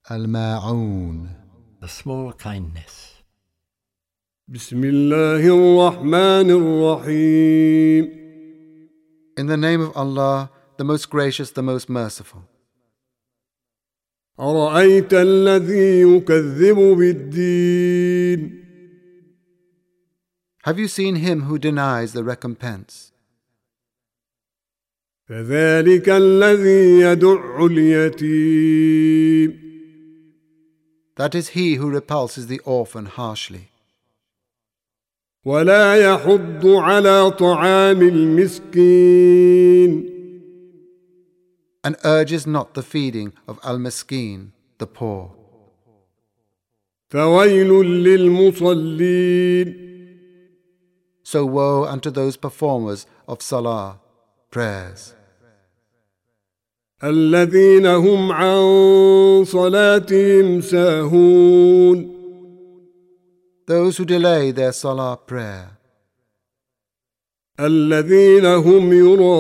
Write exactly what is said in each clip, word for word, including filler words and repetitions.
Al-Ma'oon, the small kindness. بسم الله الرحمن الرحيم. In the name of Allah, the most gracious, the most merciful. أرأيت الذي يكذب بالدين. Have you seen him who denies the recompense? فذلك الذي يدع اليتيم. That is he who repulses the orphan harshly. ولا يحض على طعام المسكين. And urges not the feeding of al-miskin, the poor. فويل للمصلين. So woe unto those performers of salah, prayers. الذين هم عن صلاتهم ساهون. Those who delay their salah prayer. الذين هم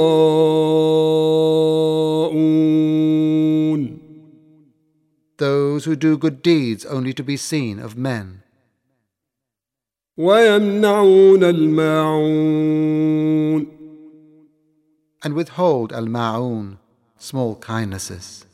يراءون. Those who do good deeds only to be seen of men. ويمنعون الماعون. And withhold al-ma'oon, small kindnesses.